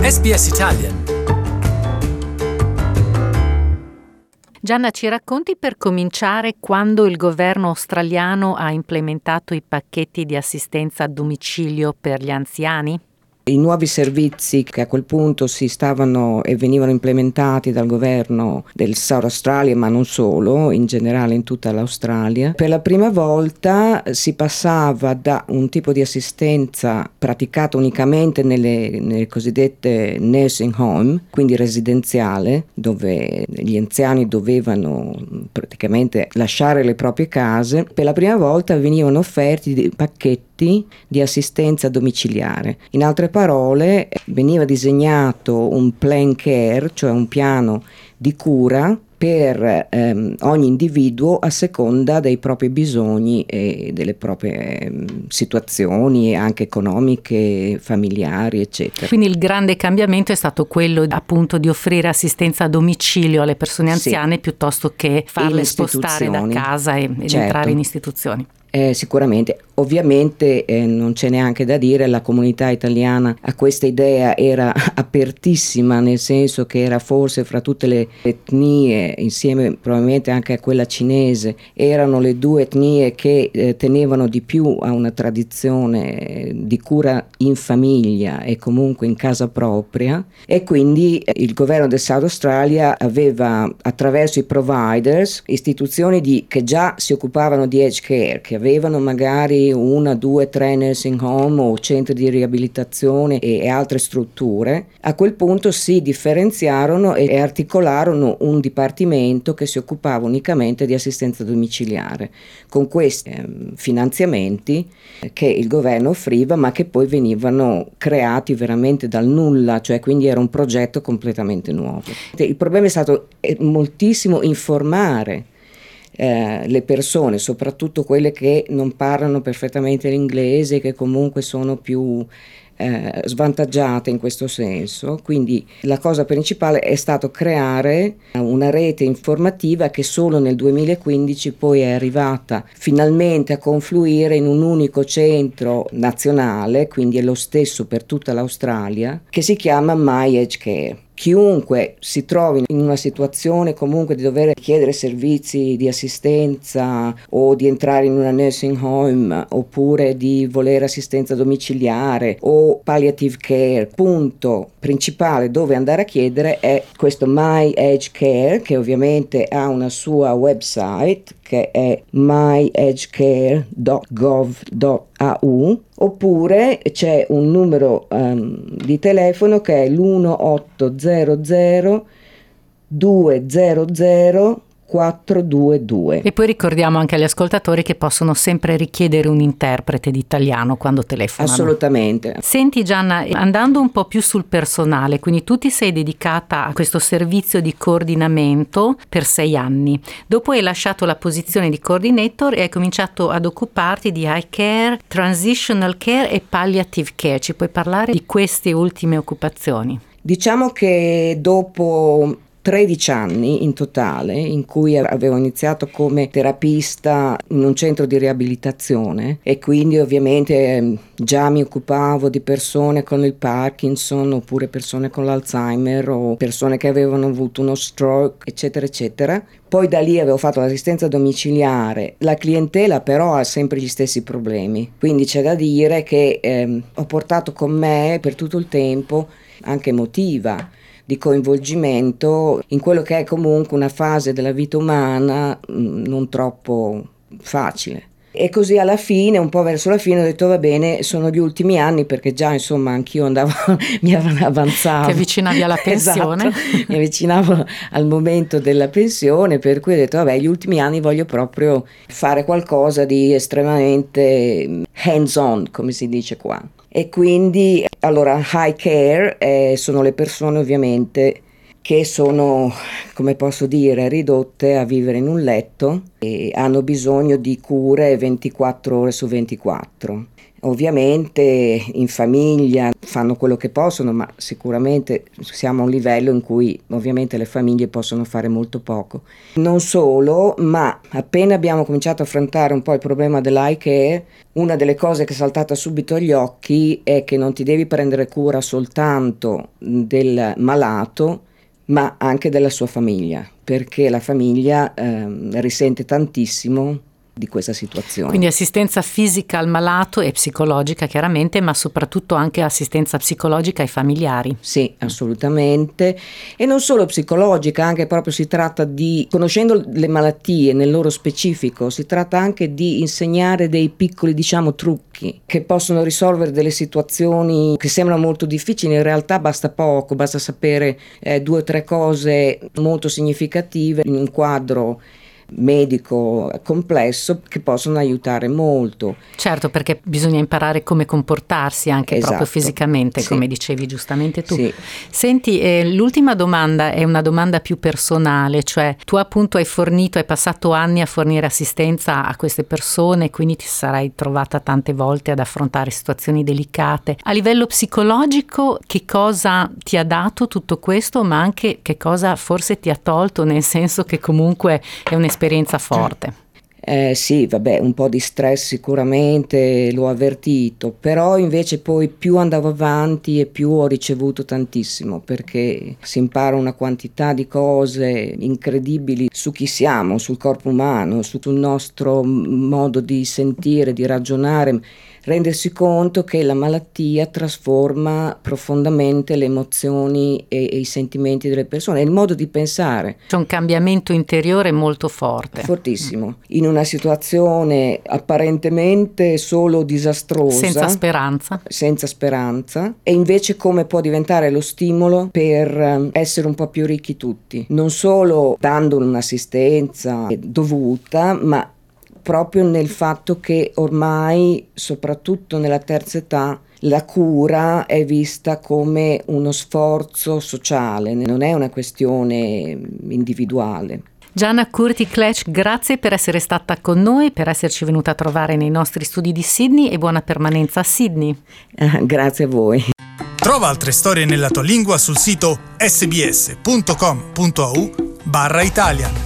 SBS Italian. Gianna, ci racconti per cominciare quando il governo australiano ha implementato i pacchetti di assistenza a domicilio per gli anziani? I nuovi servizi che a quel punto si stavano e venivano implementati dal governo del South Australia, ma non solo, in generale in tutta l'Australia, per la prima volta si passava da un tipo di assistenza praticata unicamente nelle cosiddette nursing home, quindi residenziale, dove gli anziani dovevano praticamente lasciare le proprie case. Per la prima volta venivano offerti dei pacchetti di assistenza domiciliare. In altre parole, veniva disegnato un plan care, cioè un piano di cura per ogni individuo a seconda dei propri bisogni e delle proprie situazioni anche economiche, familiari, eccetera. Quindi il grande cambiamento è stato quello appunto di offrire assistenza a domicilio alle persone anziane, sì, piuttosto che farle spostare da casa ed certo, entrare in istituzioni. Sicuramente, ovviamente non c'è neanche da dire, la comunità italiana a questa idea era apertissima, nel senso che era forse fra tutte le etnie, insieme probabilmente anche a quella cinese, erano le due etnie che tenevano di più a una tradizione di cura in famiglia e comunque in casa propria, e quindi il governo del South Australia aveva attraverso i providers istituzioni che già si occupavano di aged care, che avevano magari 1, 2, 3 nursing home o centri di riabilitazione e altre strutture. A quel punto si differenziarono e articolarono un dipartimento che si occupava unicamente di assistenza domiciliare, con questi finanziamenti che il governo offriva, ma che poi venivano creati veramente dal nulla, cioè quindi era un progetto completamente nuovo. Il problema è stato moltissimo informare le persone, soprattutto quelle che non parlano perfettamente l'inglese, che comunque sono più svantaggiate in questo senso. Quindi la cosa principale è stato creare una rete informativa che solo nel 2015 poi è arrivata finalmente a confluire in un unico centro nazionale, quindi è lo stesso per tutta l'Australia, che si chiama My Aged Care. Chiunque si trovi in una situazione comunque di dover chiedere servizi di assistenza o di entrare in una nursing home oppure di volere assistenza domiciliare o palliative care, punto principale dove andare a chiedere è questo My Aged Care, che ovviamente ha una sua website che è myagedcare.gov.au, oppure c'è un numero di telefono che è l'1800 200 422. E poi ricordiamo anche agli ascoltatori che possono sempre richiedere un interprete di italiano quando telefonano. Assolutamente. Senti Gianna, andando un po' più sul personale, quindi tu ti sei dedicata a questo servizio di coordinamento per 6 anni. Dopo hai lasciato la posizione di coordinator e hai cominciato ad occuparti di eye care, transitional care e palliative care. Ci puoi parlare di queste ultime occupazioni? Diciamo che dopo 13 anni in totale, in cui avevo iniziato come terapista in un centro di riabilitazione e quindi ovviamente già mi occupavo di persone con il Parkinson oppure persone con l'Alzheimer o persone che avevano avuto uno stroke, eccetera eccetera. Poi da lì avevo fatto l'assistenza domiciliare. La clientela però ha sempre gli stessi problemi, quindi c'è da dire che ho portato con me per tutto il tempo anche emotiva di coinvolgimento in quello che è comunque una fase della vita umana non troppo facile. E così alla fine, un po' verso la fine, ho detto va bene, sono gli ultimi anni, perché già insomma anch'io andavo, mi avanzavo. Ti avvicinavi alla pensione. Esatto, mi avvicinavo al momento della pensione, per cui ho detto vabbè, gli ultimi anni voglio proprio fare qualcosa di estremamente hands-on, come si dice qua. E quindi, allora, high care sono le persone ovviamente che sono, come posso dire, ridotte a vivere in un letto e hanno bisogno di cure 24 ore su 24. Ovviamente in famiglia fanno quello che possono, ma sicuramente siamo a un livello in cui ovviamente le famiglie possono fare molto poco. Non solo, ma appena abbiamo cominciato a affrontare un po' il problema dell'eye care, una delle cose che è saltata subito agli occhi è che non ti devi prendere cura soltanto del malato, ma anche della sua famiglia, perché la famiglia risente tantissimo di questa situazione. Quindi assistenza fisica al malato e psicologica chiaramente, ma soprattutto anche assistenza psicologica ai familiari. Sì, assolutamente, e non solo psicologica, anche proprio si tratta di, conoscendo le malattie nel loro specifico, si tratta anche di insegnare dei piccoli, diciamo, trucchi che possono risolvere delle situazioni che sembrano molto difficili, in realtà basta poco, basta sapere 2 o 3 cose molto significative in un quadro medico complesso che possono aiutare molto. Certo, perché bisogna imparare come comportarsi anche Esatto, proprio fisicamente, sì. come dicevi giustamente tu. Sì. Senti, l'ultima domanda è una domanda più personale, cioè tu appunto hai passato anni a fornire assistenza a queste persone, quindi ti sarai trovata tante volte ad affrontare situazioni delicate. A livello psicologico, che cosa ti ha dato tutto questo, ma anche che cosa forse ti ha tolto, nel senso che comunque è un'esperienza forte? Sì, vabbè, un po' di stress sicuramente l'ho avvertito, però invece poi più andavo avanti e più ho ricevuto tantissimo, perché si impara una quantità di cose incredibili su chi siamo, sul corpo umano, sul nostro modo di sentire, di ragionare, rendersi conto che la malattia trasforma profondamente le emozioni e i sentimenti delle persone, il modo di pensare. C'è un cambiamento interiore molto forte. Fortissimo. In una situazione apparentemente solo disastrosa. Senza speranza. E invece come può diventare lo stimolo per essere un po' più ricchi tutti. Non solo dando un'assistenza dovuta, ma proprio nel fatto che ormai, soprattutto nella terza età, la cura è vista come uno sforzo sociale, non è una questione individuale. Gianna Curti-Clech, grazie per essere stata con noi, per esserci venuta a trovare nei nostri studi di Sydney e buona permanenza a Sydney. Grazie a voi. Trova altre storie nella tua lingua sul sito sbs.com.au/Italian.